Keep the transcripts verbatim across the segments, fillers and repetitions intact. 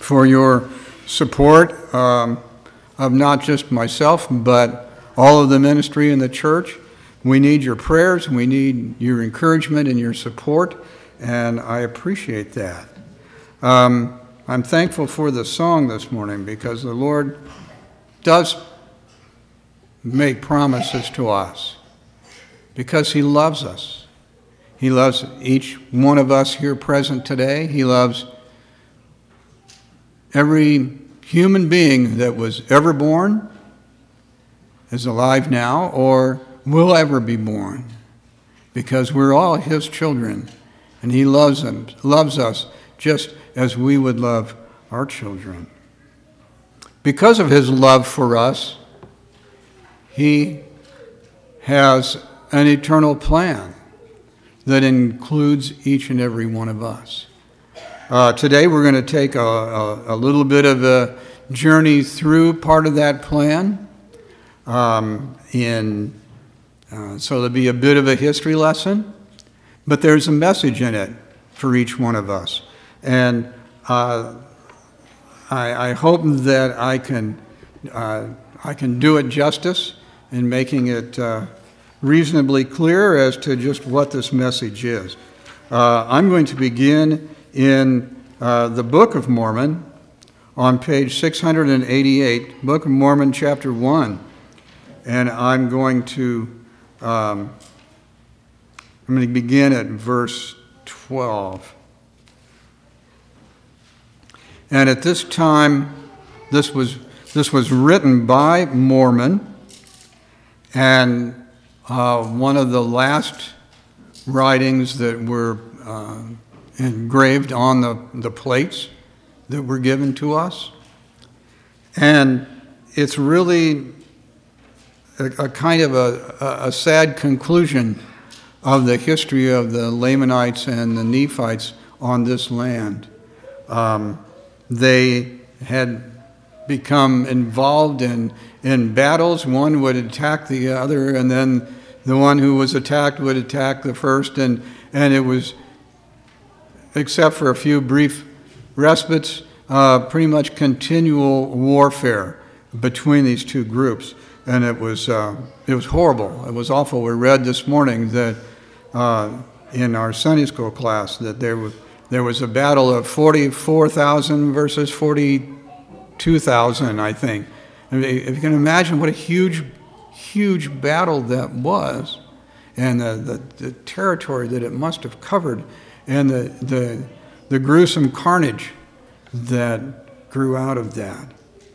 for your support um, of not just myself, but all of the ministry in the church. We need your prayers, we need your encouragement and your support, and I appreciate that. Um, I'm thankful for the song this morning because the Lord does make promises to us because He loves us. He loves each one of us here present today. He loves every human being that was ever born, is alive now, or will ever be born, because we're all His children, and He loves them, loves us just as we would love our children. Because of His love for us, He has an eternal plan that includes each and every one of us. Uh, today we're going to take a, a, a little bit of a journey through part of that plan. Um, in uh, so there'll be a bit of a history lesson, but there's a message in it for each one of us. And uh, I, I hope that I can uh, I can do it justice in making it uh, reasonably clear as to just what this message is. Uh, I'm going to begin in uh, the Book of Mormon on page six hundred eighty-eight, Book of Mormon, chapter one. And I'm going to um, I'm going to begin at verse twelve. And at this time, this was this was written by Mormon, and uh, one of the last writings that were uh, engraved on the, the plates that were given to us. And it's really a, a kind of a, a sad conclusion of the history of the Lamanites and the Nephites on this land. Um, they had become involved in, in battles. One would attack the other, and then the one who was attacked would attack the first, and, and it was, except for a few brief respites, uh, pretty much continual warfare between these two groups. And it was uh, it was horrible. It was awful. We read this morning that uh, in our Sunday school class that there was there was a battle of forty-four thousand versus forty-two thousand, I think. If you can imagine what a huge, huge battle that was, and the, the, the territory that it must have covered, and the, the, the gruesome carnage that grew out of that.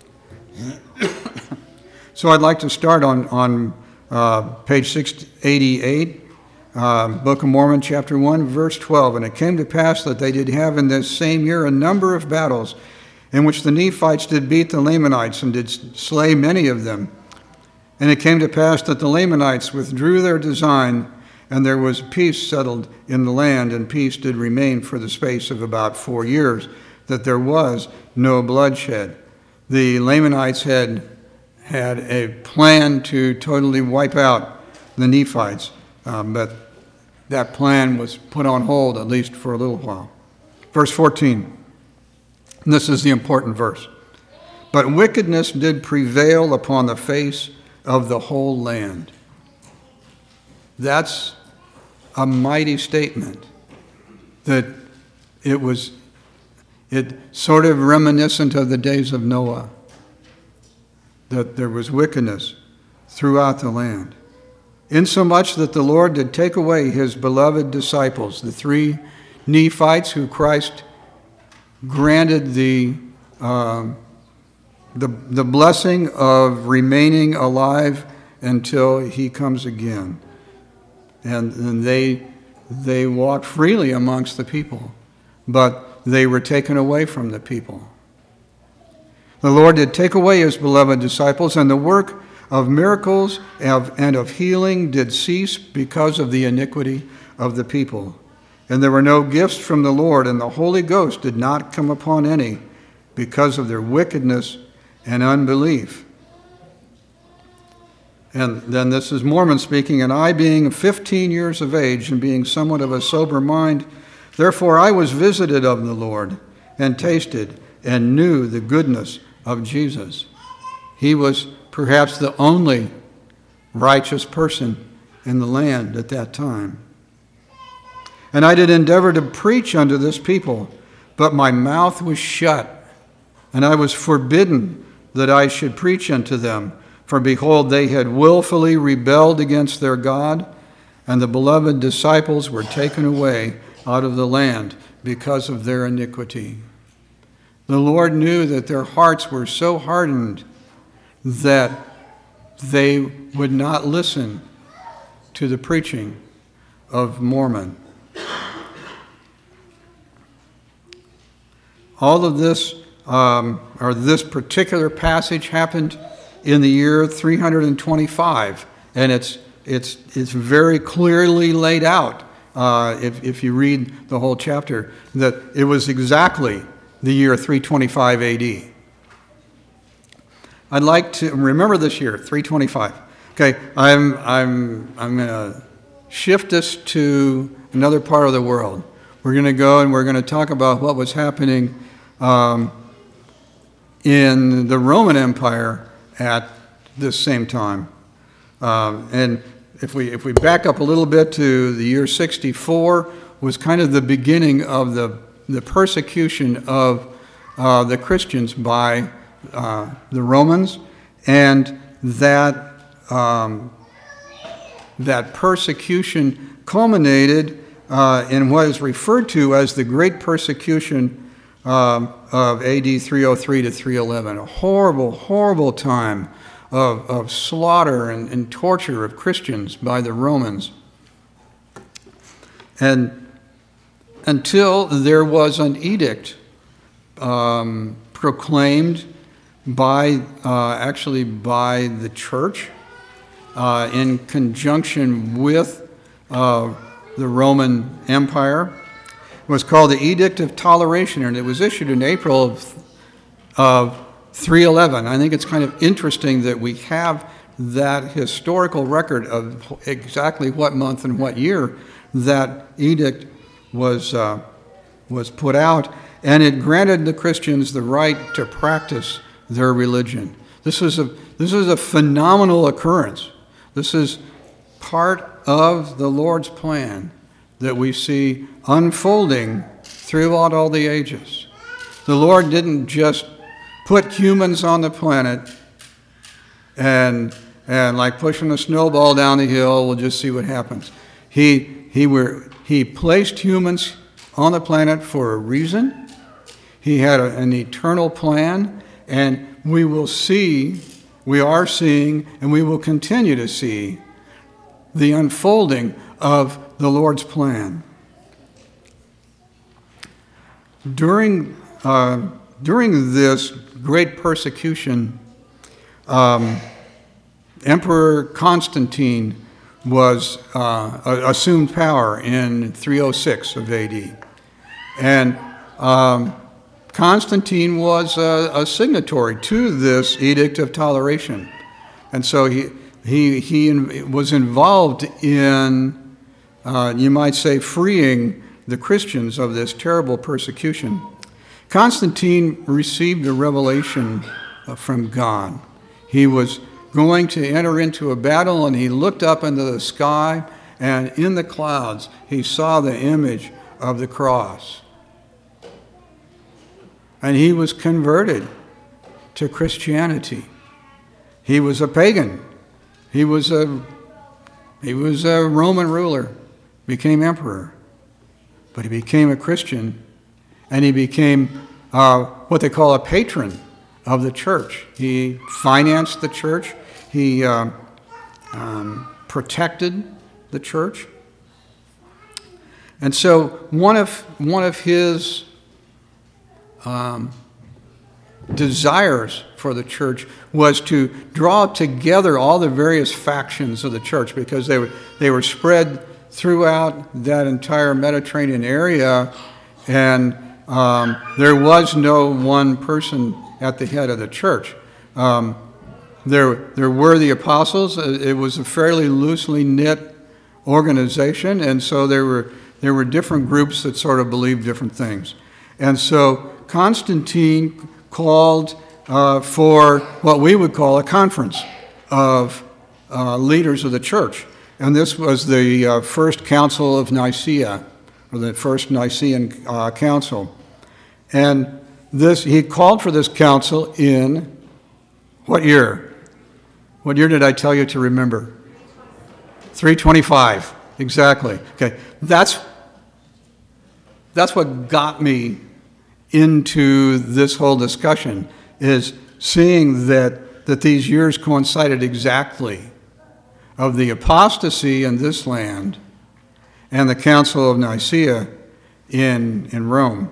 So I'd like to start on, on uh, page six eighty-eight, uh, Book of Mormon, chapter one, verse twelve. And it came to pass that they did have in this same year a number of battles, in which the Nephites did beat the Lamanites and did slay many of them. And it came to pass that the Lamanites withdrew their design, and there was peace settled in the land, and peace did remain for the space of about four years, that there was no bloodshed. The Lamanites had had a plan to totally wipe out the Nephites, um, but that plan was put on hold, at least for a little while. Verse fourteen. And this is the important verse. But wickedness did prevail upon the face of the whole land. That's a mighty statement. That it was it sort of reminiscent of the days of Noah. That there was wickedness throughout the land. Insomuch that the Lord did take away his beloved disciples, the three Nephites who Christ granted the, uh, the the blessing of remaining alive until he comes again. And, and they they walked freely amongst the people, but they were taken away from the people. The Lord did take away his beloved disciples, and the work of miracles and of healing did cease because of the iniquity of the people. And there were no gifts from the Lord, and the Holy Ghost did not come upon any because of their wickedness and unbelief. And then this is Mormon speaking, and I being fifteen years of age and being somewhat of a sober mind, therefore I was visited of the Lord and tasted and knew the goodness of Jesus. He was perhaps the only righteous person in the land at that time. And I did endeavor to preach unto this people, but my mouth was shut, and I was forbidden that I should preach unto them. For behold, they had willfully rebelled against their God, and the beloved disciples were taken away out of the land because of their iniquity. The Lord knew that their hearts were so hardened that they would not listen to the preaching of Mormon. All of this, um, or this particular passage, happened in the year three hundred twenty-five, and it's it's it's very clearly laid out. Uh, if if you read the whole chapter, that it was exactly the year three twenty-five A D. I'd like to remember this year, three twenty-five. Okay, I'm I'm I'm going to shift us to another part of the world. We're going to go and we're going to talk about what was happening um, in the Roman Empire at this same time. Um, and if we if we back up a little bit to the year sixty-four, was kind of the beginning of the the persecution of uh, the Christians by uh, the Romans, and that um, that persecution culminated uh, in what is referred to as the Great Persecution um, of A D three oh three to three eleven. A horrible, horrible time of, of slaughter and, and torture of Christians by the Romans. And until there was an edict um, proclaimed by, uh, actually by the church uh, in conjunction with uh, the Roman Empire. It was called the Edict of Toleration, and it was issued in April of, of three eleven. I think it's kind of interesting that we have that historical record of exactly what month and what year that edict was uh, was put out, and it granted the Christians the right to practice their religion. This is a this is a phenomenal occurrence. This is part of the Lord's plan that we see unfolding throughout all the ages. The Lord didn't just put humans on the planet and and like pushing a snowball down the hill, we'll just see what happens. He he were he placed humans on the planet for a reason. He had a, an eternal plan, and we will see, we are seeing, and we will continue to see the unfolding of the Lord's plan. During uh, during this great persecution, um, Emperor Constantine was uh, assumed power in three oh six of A D, and um, Constantine was a, a signatory to this Edict of Toleration, and so he he he in, was involved in, uh, you might say, freeing the Christians of this terrible persecution. Constantine received a revelation from God. He was going to enter into a battle, and he looked up into the sky, and in the clouds he saw the image of the cross. And he was converted to Christianity. He was a pagan. He was a he was a Roman ruler, became emperor. But he became a Christian, and he became uh, what they call a patron of the church. He financed the church. He uh, um, protected the church. And so one of one of his um, desires for the church was to draw together all the various factions of the church, because they were they were spread throughout that entire Mediterranean area, and um, there was no one person at the head of the church. Um, there, there were the apostles. It was a fairly loosely knit organization, and so there were there were different groups that sort of believed different things. And so Constantine called uh, for what we would call a conference of uh, leaders of the church. And this was the uh, first Council of Nicaea, or the first Nicene uh, Council. And this, he called for this council in what year? What year did I tell you to remember? three twenty-five, exactly. Okay, that's, that's what got me into this whole discussion, is seeing that, that these years coincided exactly of the apostasy in this land and the Council of Nicaea in, in Rome.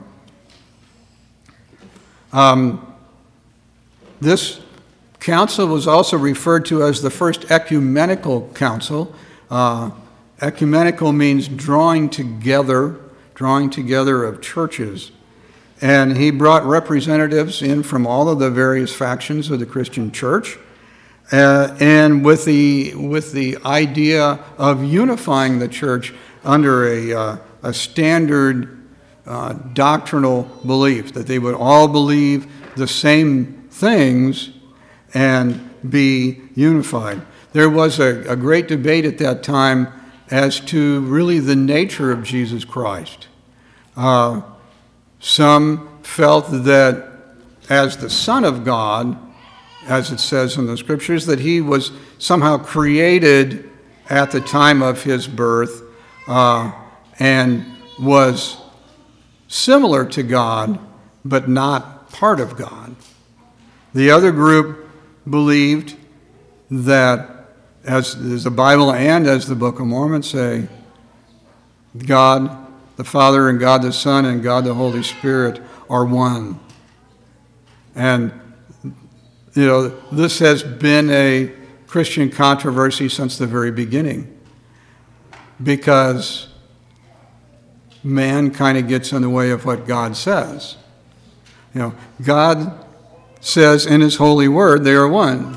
Um, this council was also referred to as the first ecumenical council. Uh, ecumenical means drawing together, drawing together of churches. And he brought representatives in from all of the various factions of the Christian church, uh, and with the with the idea of unifying the church under a uh, a standard uh, doctrinal belief, that they would all believe the same things and be unified. There was a, a great debate at that time as to really the nature of Jesus Christ. Uh, some felt that as the Son of God, as it says in the Scriptures, that he was somehow created at the time of his birth uh, and was similar to God, but not part of God. The other group believed that, as, as the Bible and as the Book of Mormon say, God the Father and God the Son and God the Holy Spirit are one. And, you know, this has been a Christian controversy since the very beginning, because man kind of gets in the way of what God says. You know, God says in his holy word, they are one.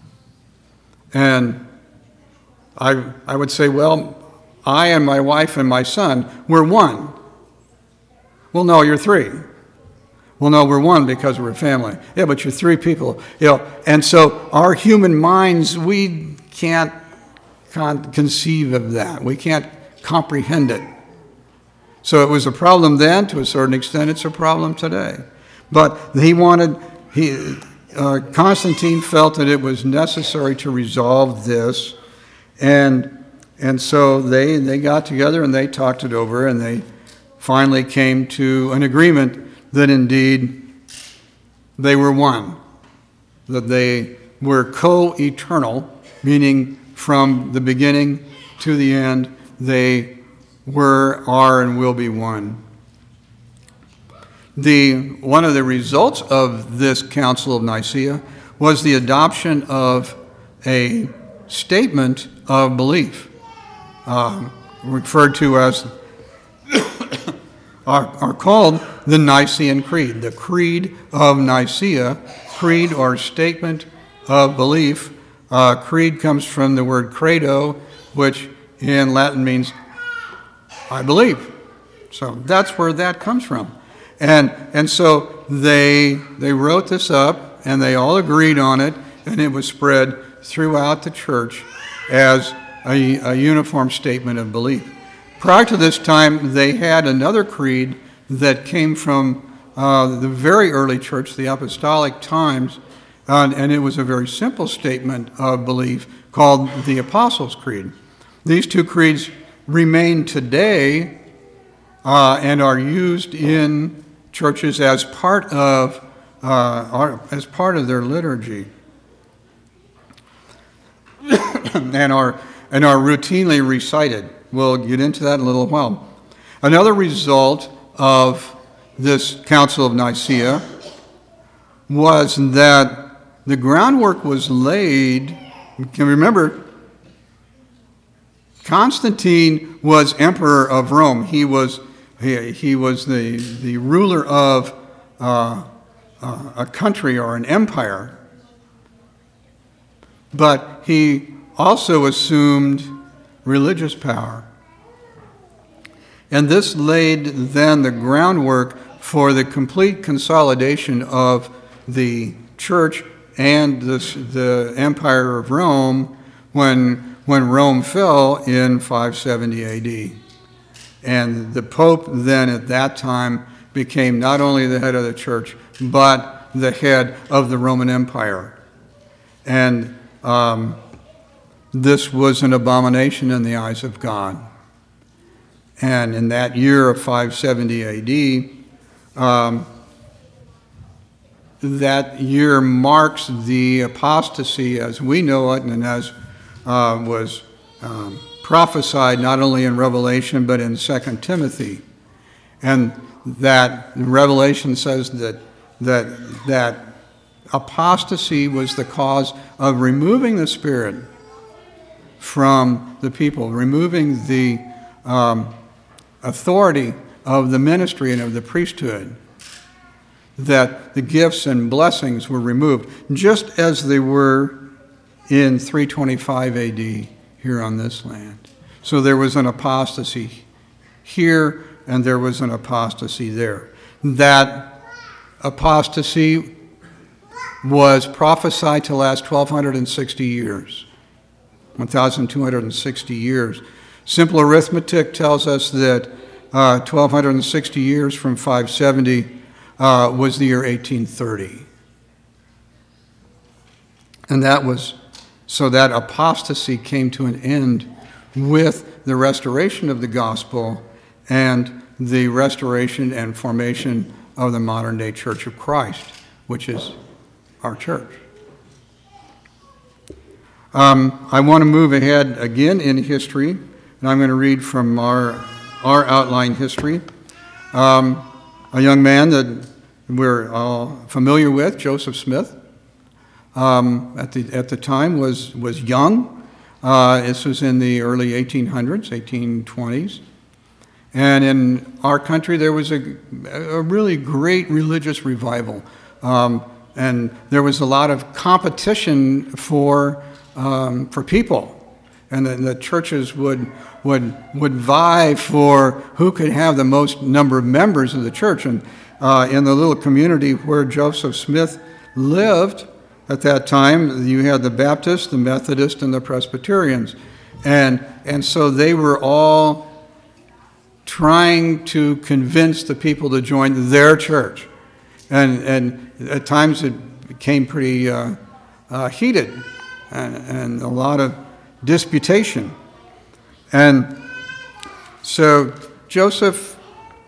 And I, I would say, well, I and my wife and my son, we're one. Well, no, you're three. Well, no, we're one because we're a family. Yeah, but you're three people. You know, and so our human minds, we can't con- conceive of that. We can't comprehend it. So it was a problem then. To a certain extent, it's a problem today. But he wanted, he, uh, Constantine felt that it was necessary to resolve this, and and so they they got together and they talked it over, and they finally came to an agreement that indeed they were one, that they were co-eternal, meaning from the beginning to the end, they were, are, and will be one. The, one of the results of this Council of Nicaea was the adoption of a statement of belief, uh, referred to as, are, are called the Nicene Creed, the Creed of Nicaea, creed or statement of belief. Uh, creed comes from the word credo, which in Latin means I believe. So that's where that comes from. And and so they they wrote this up, and they all agreed on it, and it was spread throughout the church as a, a uniform statement of belief. Prior to this time, they had another creed that came from uh, the very early church, the apostolic times, uh, and it was a very simple statement of belief called the Apostles' Creed. These two creeds remain today uh, and are used in churches as part of uh, our, as part of their liturgy, and are and are routinely recited. We'll get into that in a little while. Another result of this Council of Nicaea was that the groundwork was laid. You can remember, Constantine was emperor of Rome. He was he, he was the the ruler of uh, uh, a country or an empire, but he also assumed religious power. And this laid then the groundwork for the complete consolidation of the church and this, the Empire of Rome when, when Rome fell in five seventy A D. And the Pope then at that time became not only the head of the church, but the head of the Roman Empire. And um, this was an abomination in the eyes of God. And in that year of five seventy A D, um, that year marks the apostasy as we know it and as uh, was um, prophesied not only in Revelation but in Second Timothy. And that Revelation says that that that apostasy was the cause of removing the Spirit from the people, removing the um, authority of the ministry and of the priesthood, that the gifts and blessings were removed, just as they were in three twenty-five A D here on this land. So there was an apostasy here, and there was an apostasy there. That apostasy was prophesied to last one thousand two hundred sixty years. one thousand two hundred sixty years. Simple arithmetic tells us that uh, one thousand two hundred sixty years from five seventy uh, was the year eighteen thirty. And that was, so that apostasy came to an end with the restoration of the gospel and the restoration and formation of the modern day Church of Christ, which is our church. Um, I want to move ahead again in history, and I'm going to read from our, our outline history. Um, a young man that we're all familiar with, Joseph Smith, um, at the at the time was was young. Uh, this was in the early eighteen hundreds, eighteen twenties. And in our country, there was a, a really great religious revival. Um, and there was a lot of competition for um, for people. And the, the churches would, would, would vie for who could have the most number of members of the church. And uh, in the little community where Joseph Smith lived at that time, you had the Baptists, the Methodists, and the Presbyterians. And, and so they were all trying to convince the people to join their church. And, and at times it became pretty uh, uh, heated and, and a lot of disputation. And so Joseph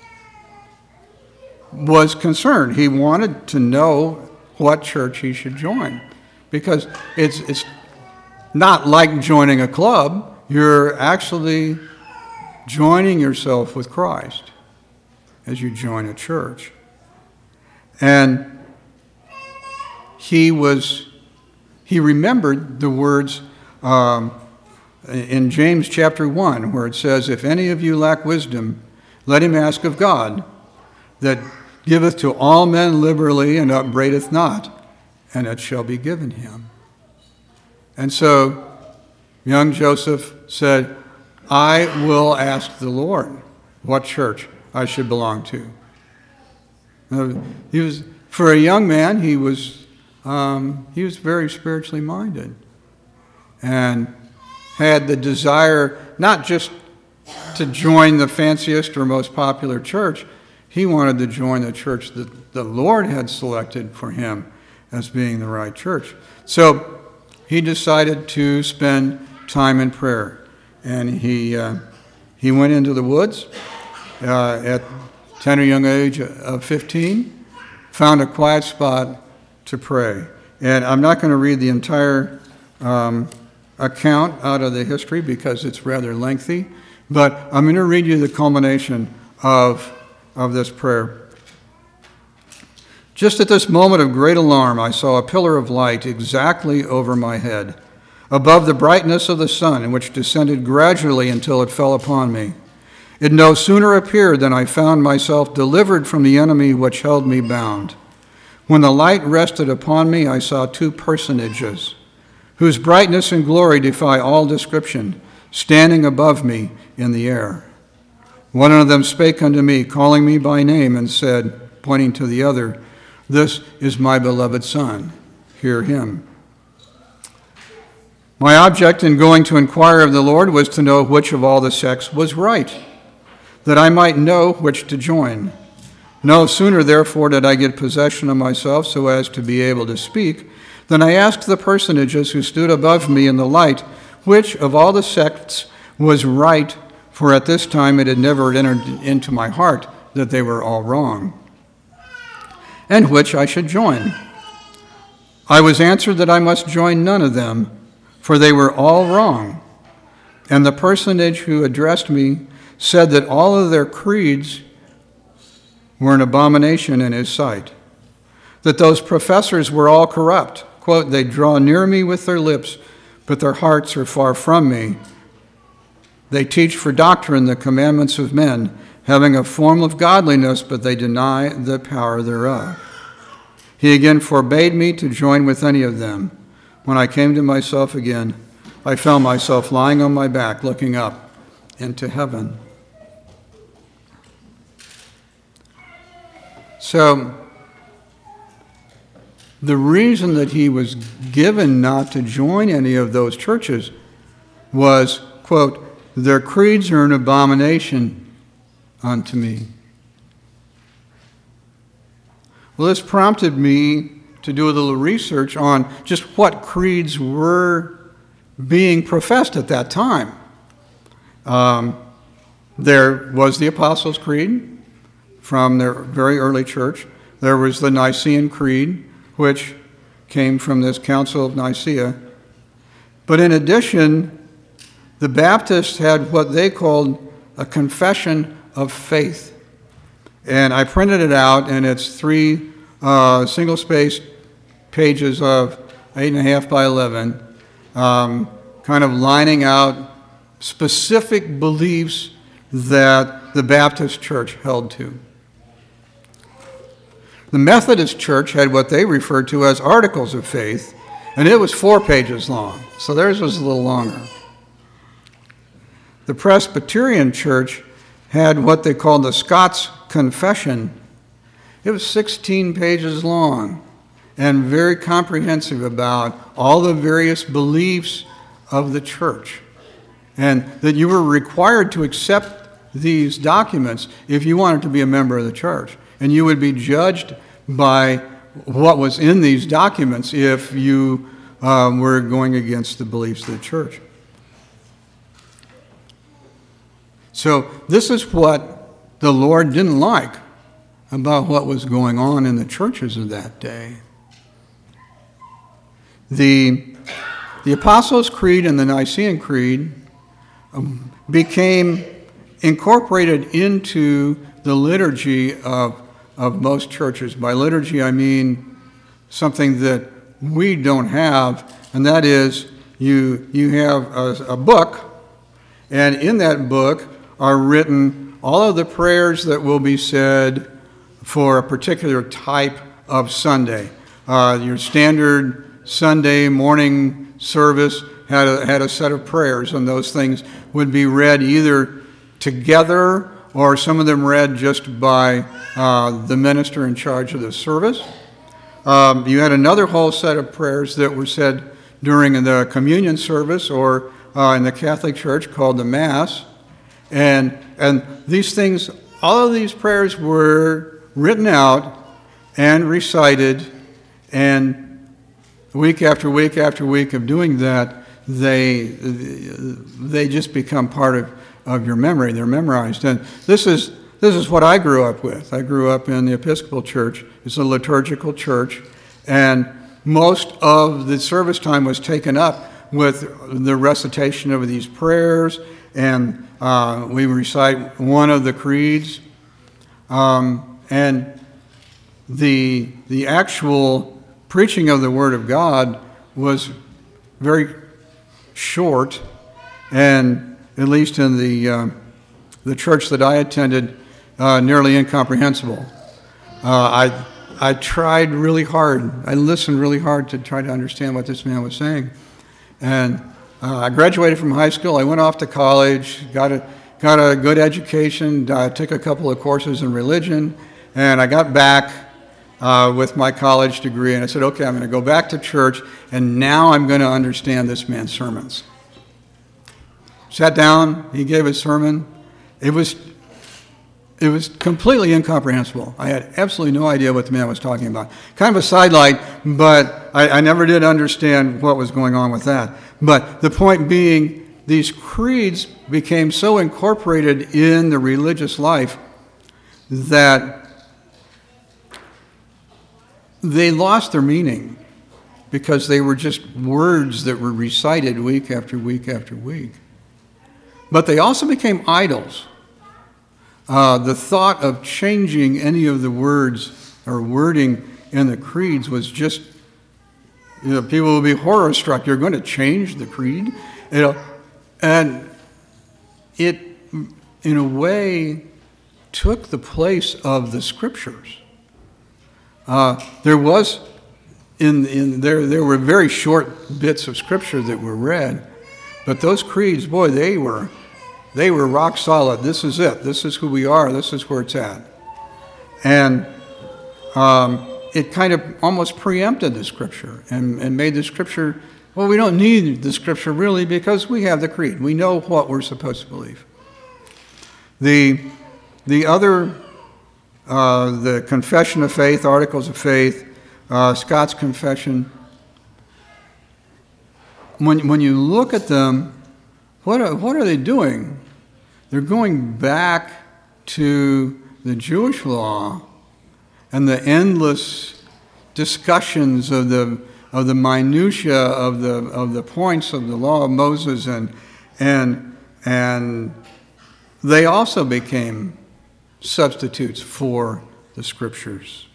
was concerned. He wanted to know what church he should join, because it's, it's not like joining a club. You're actually joining yourself with Christ as you join a church. And he was, he remembered the words um, in James chapter one, where it says, "If any of you lack wisdom, let him ask of God, that giveth to all men liberally and upbraideth not, and it shall be given him." And so young Joseph said, "I will ask the Lord what church I should belong to." Now, he was, for a young man, he was um, he was very spiritually minded, and had the desire not just to join the fanciest or most popular church. He wanted to join the church that the Lord had selected for him as being the right church. So he decided to spend time in prayer. And he uh, he went into the woods uh, at tender young age of fifteen, found a quiet spot to pray. And I'm not going to read the entire um, account out of the history because it's rather lengthy, but I'm going to read you the culmination of, of this prayer. "Just at this moment of great alarm, I saw a pillar of light exactly over my head, above the brightness of the sun, which descended gradually until it fell upon me. It no sooner appeared than I found myself delivered from the enemy which held me bound. When the light rested upon me, I saw two personages, whose brightness and glory defy all description, standing above me in the air. One of them spake unto me, calling me by name, and said, pointing to the other, "This is my beloved Son. Hear him." My object in going to inquire of the Lord was to know which of all the sects was right, that I might know which to join. No sooner, therefore, did I get possession of myself so as to be able to speak, than I asked the personages who stood above me in the light, which of all the sects was right, for at this time it had never entered into my heart that they were all wrong, and which I should join. I was answered that I must join none of them, for they were all wrong. And the personage who addressed me said that all of their creeds were an abomination in his sight, that those professors were all corrupt. Quote, "They draw near me with their lips, but their hearts are far from me. They teach for doctrine the commandments of men, having a form of godliness, but they deny the power thereof." He again forbade me to join with any of them. When I came to myself again, I found myself lying on my back, looking up into heaven. So, the reason that he was given not to join any of those churches was, quote, "Their creeds are an abomination unto me." Well, this prompted me to do a little research on just what creeds were being professed at that time. Um, there was the Apostles' Creed from their very early church. There was the Nicene Creed, which came from this Council of Nicaea. But in addition, the Baptists had what they called a confession of faith. And I printed it out, and it's three uh, single-spaced pages of eight and a half by eleven, um, kind of lining out specific beliefs that the Baptist church held to. The Methodist church had what they referred to as articles of faith, and it was four pages long, so theirs was a little longer. The Presbyterian church had what they called the Scots Confession. It was sixteen pages long and very comprehensive about all the various beliefs of the church, and that you were required to accept these documents if you wanted to be a member of the church. And you would be judged by what was in these documents if you um, were going against the beliefs of the church. So this is what the Lord didn't like about what was going on in the churches of that day. The, the Apostles' Creed and the Nicene Creed um, became incorporated into the liturgy of, of most churches. By liturgy, I mean something that we don't have, and that is you, you have a, a book, and in that book are written all of the prayers that will be said for a particular type of Sunday. Uh, your standard Sunday morning service had a, had a set of prayers, and those things would be read either together or some of them read just by uh, the minister in charge of the service. Um, you had another whole set of prayers that were said during the communion service or uh, in the Catholic Church called the Mass. And, and these things, all of these prayers were written out and recited, and week after week after week of doing that, they, they just become part of of your memory. They're memorized. And this is this is what I grew up with. I grew up in the Episcopal Church. It's a liturgical church, and most of the service time was taken up with the recitation of these prayers, and uh, we recite one of the creeds, um, and the the actual preaching of the Word of God was very short, and at least in the uh, the church that I attended, uh, nearly incomprehensible. Uh, I I tried really hard. I listened really hard to try to understand what this man was saying. And uh, I graduated from high school. I went off to college, got a got a good education, uh, took a couple of courses in religion, And I got back uh, with my college degree, and I said, okay, I'm going to go back to church, and now I'm going to understand this man's sermons. Sat down, he gave his sermon. It was it was completely incomprehensible. I had absolutely no idea what the man was talking about. Kind of a sidelight, but I, I never did understand what was going on with that. But the point being, these creeds became so incorporated in the religious life that they lost their meaning because they were just words that were recited week after week after week. But they also became idols. Uh, the thought of changing any of the words or wording in the creeds was just, you know, people would be horror struck. You're going to change the creed? You know, and it, in a way, took the place of the scriptures. Uh, there was, in, in there, there were very short bits of scripture that were read, but those creeds, boy, they were, they were rock solid. This is it. This is who we are. This is where it's at. And um, it kind of almost preempted the scripture and, and made the scripture, well, we don't need the scripture really because we have the creed. We know what we're supposed to believe. The, the other, uh, the Confession of Faith, Articles of Faith, uh, Scott's Confession, when, when you look at them, what are, what are they doing? They're going back to the Jewish law and the endless discussions of the of the minutia of the of the points of the law of Moses, and and and they also became substitutes for the scriptures.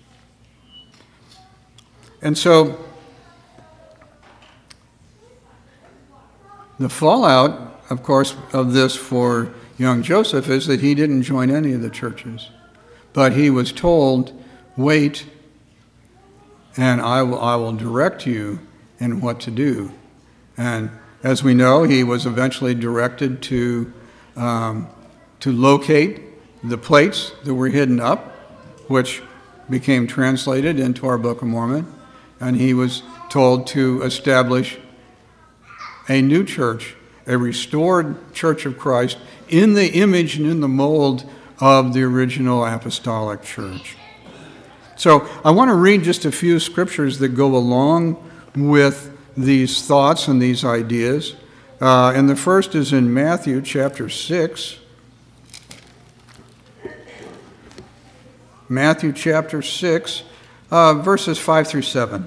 And so the fallout, of course, of this for young Joseph is that he didn't join any of the churches, but he was told, wait, and I will, I will direct you in what to do. And as we know, he was eventually directed to, um, to locate the plates that were hidden up, which became translated into our Book of Mormon, and he was told to establish a new church, a restored Church of Christ in the image and in the mold of the original apostolic church. So I want to read just a few scriptures that go along with these thoughts and these ideas. Uh, and the first is in Matthew chapter six. Matthew chapter six, uh, verses five through seven.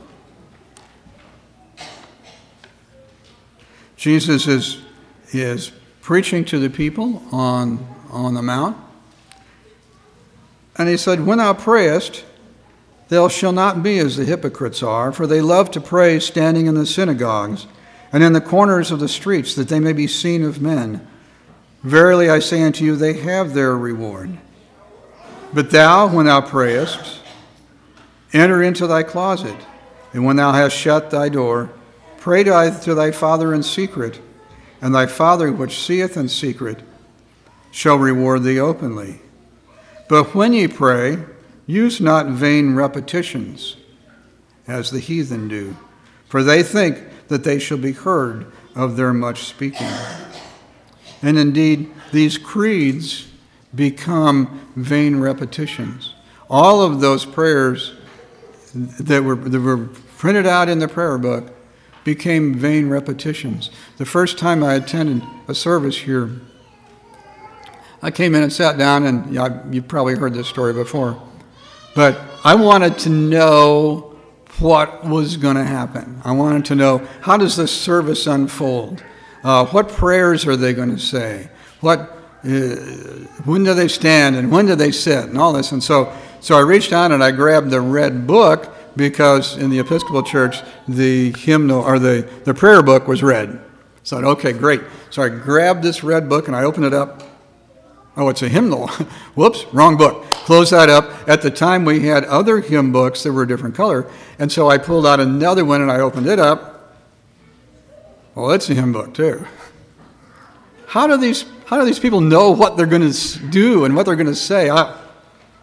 Jesus is, is preaching to the people on, on the mount. And he said, when thou prayest, thou shalt not be as the hypocrites are, for they love to pray standing in the synagogues and in the corners of the streets, that they may be seen of men. Verily I say unto you, they have their reward. But thou, when thou prayest, enter into thy closet, and when thou hast shut thy door, pray to thy Father in secret, and thy Father which seeth in secret shall reward thee openly. But when ye pray, use not vain repetitions, as the heathen do, for they think that they shall be heard of their much speaking. And indeed, these creeds become vain repetitions. All of those prayers that were, that were printed out in the prayer book became vain repetitions. The first time I attended a service here, I came in and sat down, and yeah, you've probably heard this story before, but I wanted to know what was going to happen. I wanted to know, how does this service unfold? Uh, what prayers are they going to say? What, uh, when do they stand, and when do they sit, and all this? And so, so I reached out and I grabbed the red book, because in the Episcopal Church, the hymnal, or the, the prayer book was red. So I said, okay, great. So I grabbed this red book and I opened it up. Oh, it's a hymnal. Whoops, wrong book. Closed that up. At the time, we had other hymn books that were a different color. And so I pulled out another one and I opened it up. Well, it's a hymn book too. How do these, how do these people know what they're going to do and what they're going to say? I,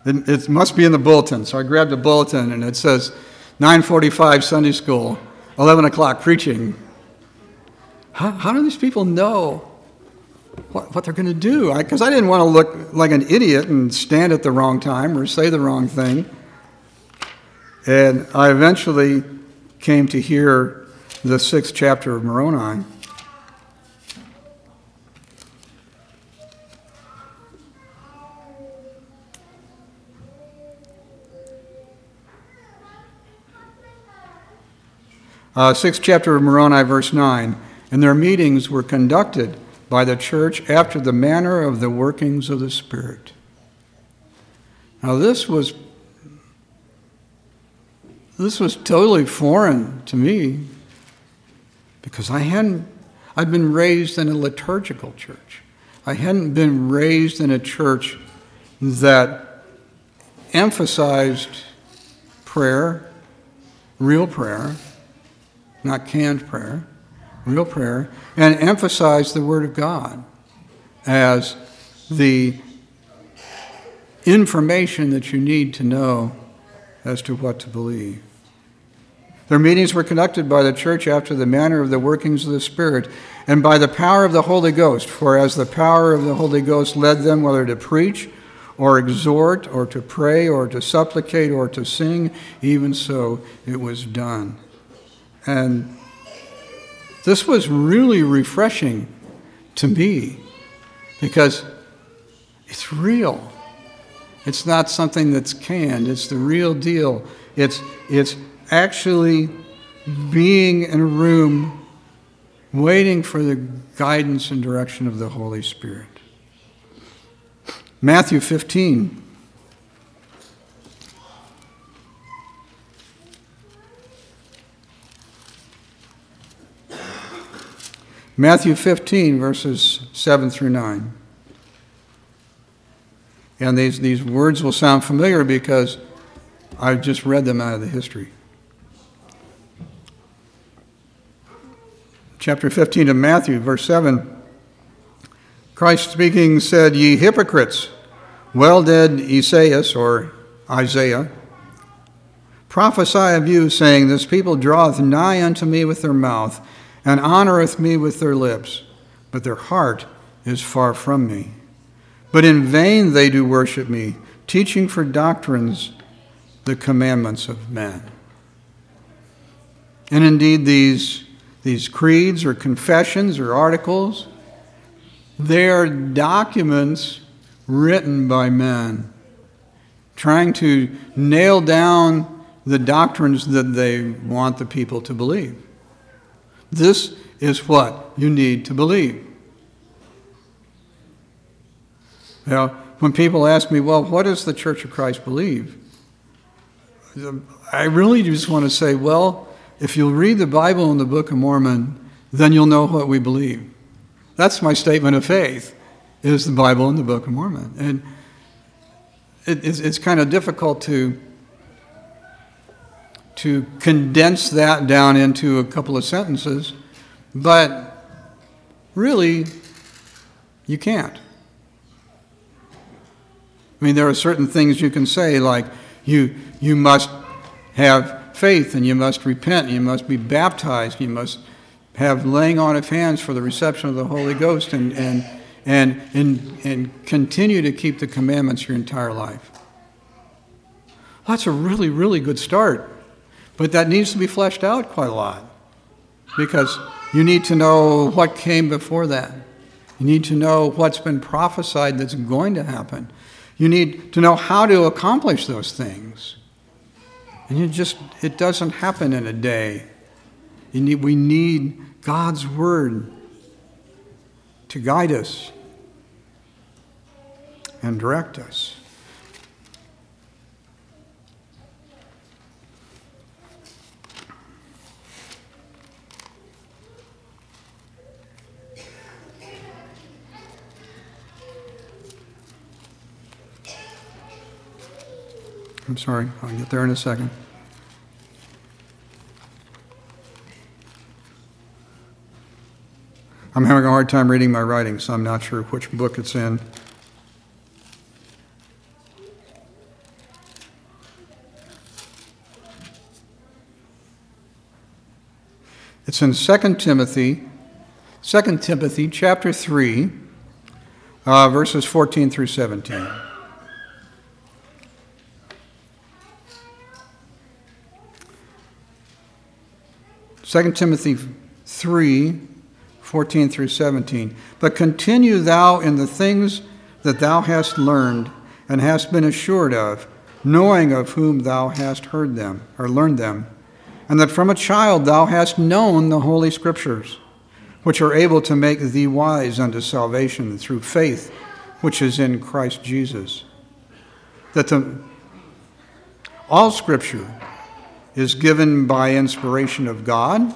It, it must be in the bulletin. So I grabbed the bulletin, and it says nine forty-five Sunday school, eleven o'clock preaching. How, how do these people know what, what they're going to do? Because I, I didn't want to look like an idiot and stand at the wrong time or say the wrong thing. And I eventually came to hear the sixth chapter of Moroni. Uh, sixth chapter of Moroni, verse nine. And their meetings were conducted by the church after the manner of the workings of the Spirit. Now this was this was totally foreign to me, because I hadn't I'd been raised in a liturgical church. I hadn't been raised in a church that emphasized prayer, real prayer, not canned prayer, real prayer, and emphasize the Word of God as the information that you need to know as to what to believe. Their meetings were conducted by the church after the manner of the workings of the Spirit and by the power of the Holy Ghost, for as the power of the Holy Ghost led them whether to preach or exhort or to pray or to supplicate or to sing, even so it was done. And this was really refreshing to me, because it's real. It's not something that's canned. It's the real deal. It's, it's actually being in a room waiting for the guidance and direction of the Holy Spirit. Matthew fifteen. Matthew fifteen, verses seven through nine. And these, these words will sound familiar because I just read them out of the history. Chapter fifteen of Matthew, verse seven. Christ speaking said, "Ye hypocrites, well did Esaias," or Isaiah, "prophesy of you, saying, This people draweth nigh unto me with their mouth, and honoreth me with their lips, but their heart is far from me. But in vain they do worship me, teaching for doctrines the commandments of men." And indeed, these, these creeds or confessions or articles, they are documents written by men, trying to nail down the doctrines that they want the people to believe. This is what you need to believe. Now, when people ask me, well, what does the Church of Christ believe? I really just want to say, well, if you'll read the Bible and the Book of Mormon, then you'll know what we believe. That's my statement of faith, is the Bible and the Book of Mormon. And it, it's, it's kind of difficult to to condense that down into a couple of sentences, but really, you can't. I mean, there are certain things you can say, like you you must have faith, and you must repent, and you must be baptized, you must have laying on of hands for the reception of the Holy Ghost, and and and and, and continue to keep the commandments your entire life. Well, that's a really, really good start. But that needs to be fleshed out quite a lot, because you need to know what came before that. You need to know what's been prophesied that's going to happen. You need to know how to accomplish those things. And you just, it doesn't happen in a day. You need, we need God's Word to guide us and direct us. I'm sorry, I'll get there in a second. I'm having a hard time reading my writing, so I'm not sure which book it's in. It's in Second Timothy, Second Timothy chapter three, uh, verses fourteen through seventeen. Second Timothy three, fourteen through seventeen. But continue thou in the things that thou hast learned and hast been assured of, knowing of whom thou hast heard them, or learned them, and that from a child thou hast known the Holy Scriptures, which are able to make thee wise unto salvation through faith, which is in Christ Jesus. That the, all Scripture is given by inspiration of God.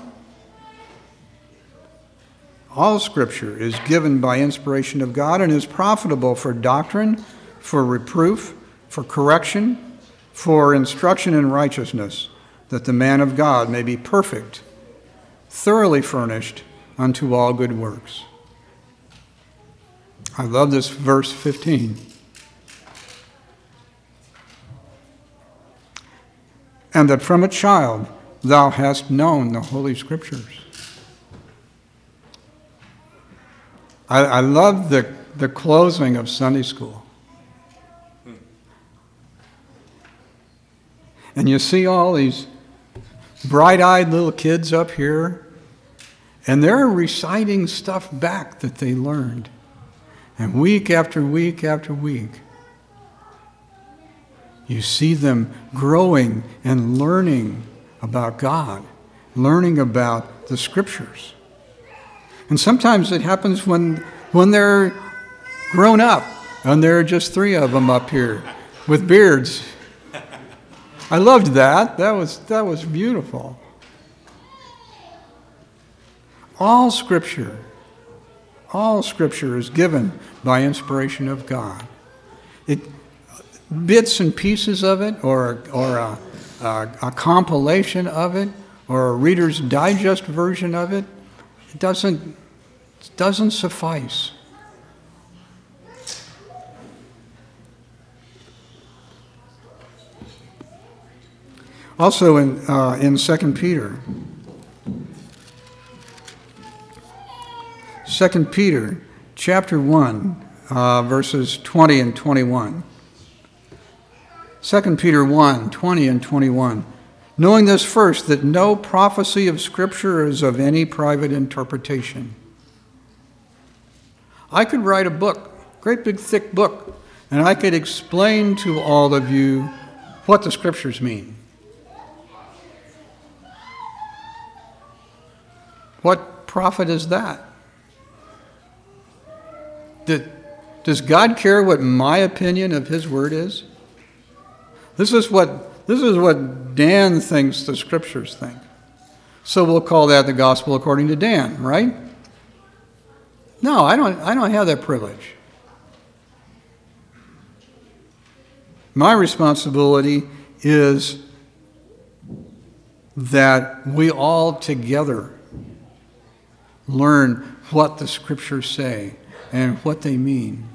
All Scripture is given by inspiration of God and is profitable for doctrine, for reproof, for correction, for instruction in righteousness, that the man of God may be perfect, thoroughly furnished unto all good works. I love this verse fifteen. And that from a child thou hast known the Holy Scriptures. I, I love the, the closing of Sunday school. And you see all these bright-eyed little kids up here, and they're reciting stuff back that they learned. And week after week after week, you see them growing and learning about God, learning about the Scriptures. And sometimes it happens when, when they're grown up, and there are just three of them up here with beards. I loved that. That was, that was beautiful. All Scripture, all Scripture is given by inspiration of God. It, bits and pieces of it, or, or a, a, a compilation of it, or a Reader's Digest version of it, it doesn't, it doesn't suffice. Also in uh, in Second Peter, Second Peter chapter one, uh, verses twenty and twenty-one. Second Peter one, twenty and twenty-one. Knowing this first, that no prophecy of Scripture is of any private interpretation. I could write a book, great big thick book, and I could explain to all of you what the Scriptures mean. What profit is that? Did, does God care what my opinion of His Word is? This is what this is what Dan thinks the Scriptures think. So we'll call that the gospel according to Dan, right? No, I don't I don't have that privilege. My responsibility is that we all together learn what the Scriptures say and what they mean.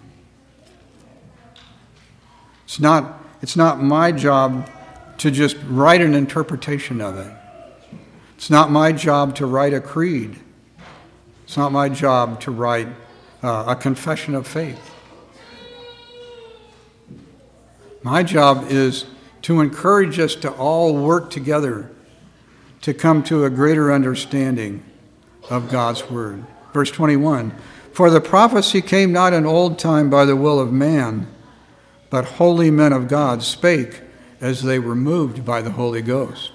It's not It's not my job to just write an interpretation of it. It's not my job to write a creed. It's not my job to write uh, a confession of faith. My job is to encourage us to all work together to come to a greater understanding of God's Word. Verse twenty-one, for the prophecy came not in old time by the will of man, but holy men of God spake as they were moved by the Holy Ghost.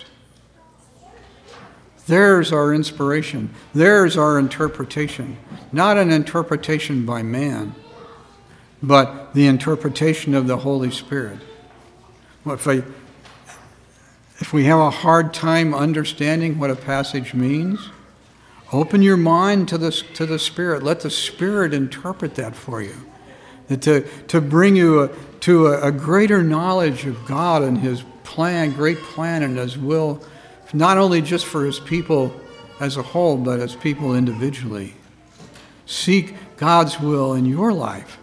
There's our inspiration. There's our interpretation. Not an interpretation by man, but the interpretation of the Holy Spirit. Well, if, I, if we have a hard time understanding what a passage means, open your mind to the, to the Spirit. Let the Spirit interpret that for you. To, to bring you a, to a, a greater knowledge of God and His plan, great plan and His will, not only just for His people as a whole, but as people individually. Seek God's will in your life,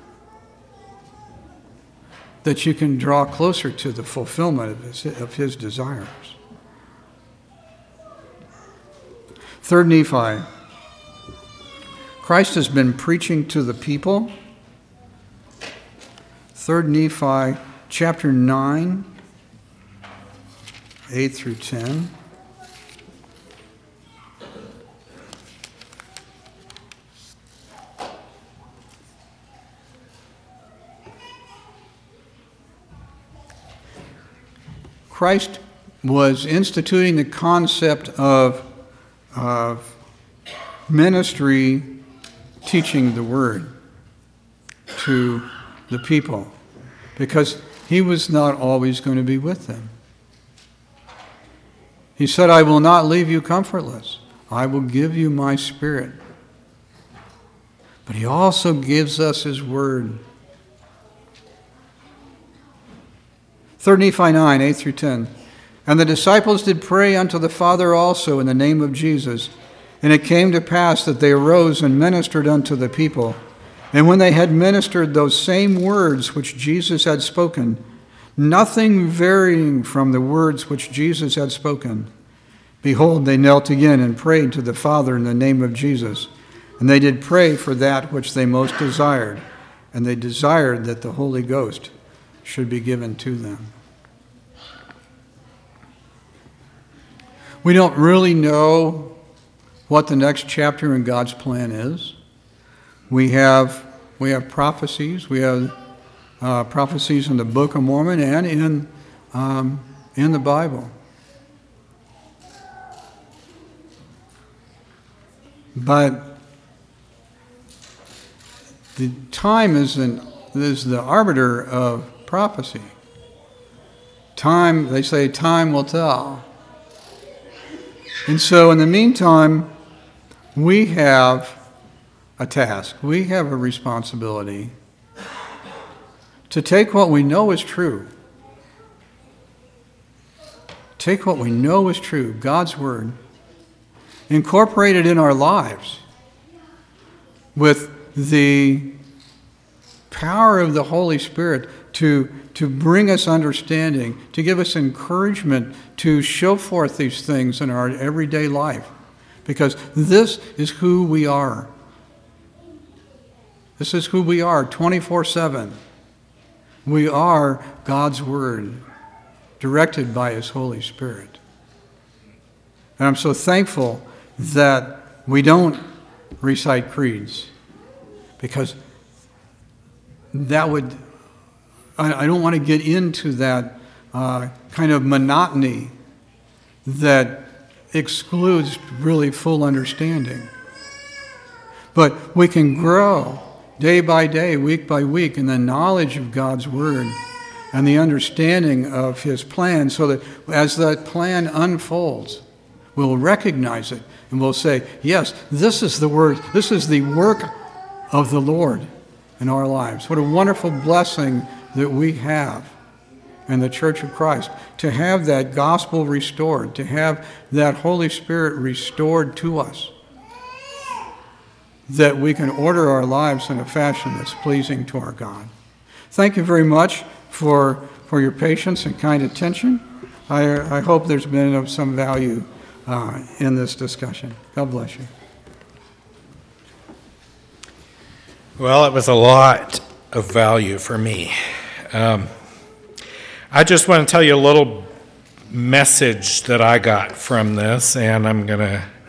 that you can draw closer to the fulfillment of His, of his desires. Third Nephi. Christ has been preaching to the people. Third Nephi, chapter nine, eight through ten. Christ was instituting the concept of, of ministry teaching the word to the people, because he was not always going to be with them. He said, I will not leave you comfortless. I will give you my Spirit. But he also gives us his word. Third Nephi nine, eight through ten. And the disciples did pray unto the Father also in the name of Jesus. And it came to pass that they arose and ministered unto the people. And when they had ministered those same words which Jesus had spoken, nothing varying from the words which Jesus had spoken, behold, they knelt again and prayed to the Father in the name of Jesus. And they did pray for that which they most desired. And they desired that the Holy Ghost should be given to them. We don't really know what the next chapter in God's plan is. We have we have prophecies. We have uh, prophecies in the Book of Mormon and in um, in the Bible. But the time is an, is the arbiter of prophecy. Time, they say, time will tell. And so in the meantime, we have a task. We have a responsibility to take what we know is true. Take what we know is true, God's Word, incorporate it in our lives with the power of the Holy Spirit to, to bring us understanding, to give us encouragement to show forth these things in our everyday life. Because this is who we are. This is who we are twenty-four seven. We are God's Word, directed by His Holy Spirit. And I'm so thankful that we don't recite creeds, because that would, I, I don't want to get into that uh, kind of monotony that excludes really full understanding. But we can grow day by day, week by week, in the knowledge of God's Word and the understanding of His plan, so that as that plan unfolds, we'll recognize it and we'll say, yes, this is the word, this is the work of the Lord in our lives. What a wonderful blessing that we have in the Church of Christ, to have that gospel restored, to have that Holy Spirit restored to us, that we can order our lives in a fashion that's pleasing to our God. Thank you very much for, for your patience and kind attention. I, I hope there's been of some value uh, in this discussion. God bless you. Well, it was a lot of value for me. Um, I just want to tell you a little message that I got from this, and I'm going to